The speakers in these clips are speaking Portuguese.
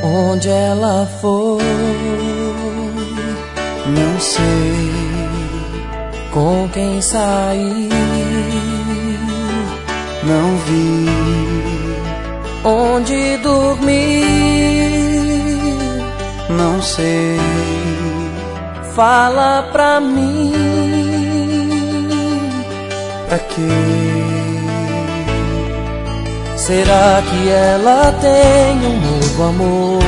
Onde ela foi, não sei. Com quem saiu, não vi. Onde dormiu, não sei. Fala pra mim. Pra quê? Será que ela tem um novo amor?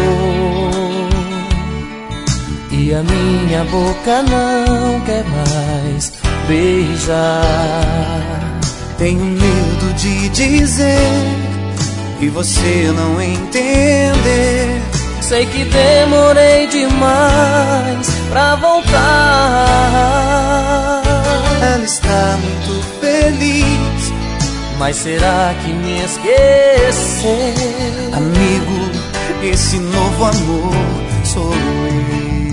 E a minha boca não quer mais beijar. Tenho medo de dizer e você não entender. Sei que demorei demais pra voltar. Ela está muito feliz, mas será que me esqueceu? Amigo, esse novo amor sou eu.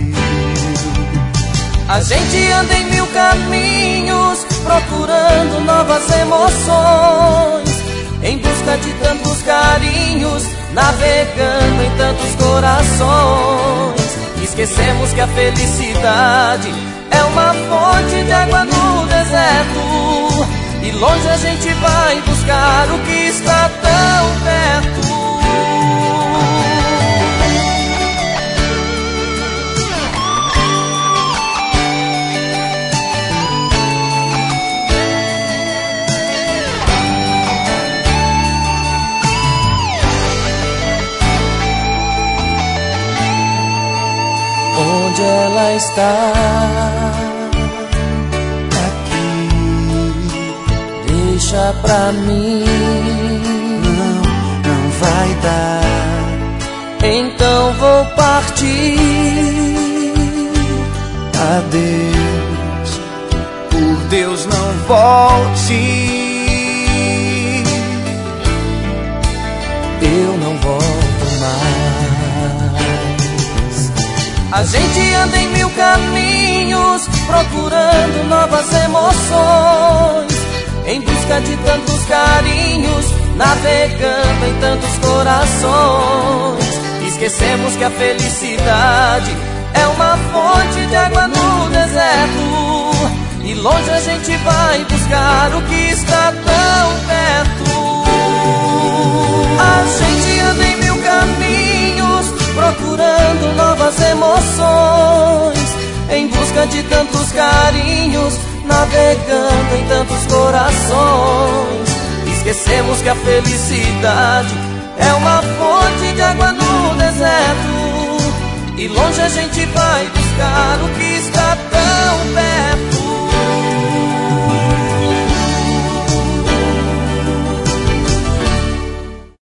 A gente anda em mil caminhos, procurando novas emoções, em busca de tantos carinhos, navegando em tantos corações. Esquecemos que a felicidade é uma fonte de água no deserto, e longe a gente vai buscar o que está tão perto. Onde ela está? Aqui. Deixa pra mim. Não vai dar. Então vou partir. Adeus. Por Deus, não volte. Eu não volto mais. A gente anda em mil caminhos, procurando novas emoções, em busca de tantos carinhos, navegando em tantos corações. Esquecemos que a felicidade é uma fonte de água no deserto, e longe a gente vai buscar o que está tão perto. A gente anda em mil caminhos, procurando novas emoções, em busca de tantos carinhos, navegando em tantos corações. Esquecemos que a felicidade é uma fonte de água no deserto, e longe a gente vai buscar o que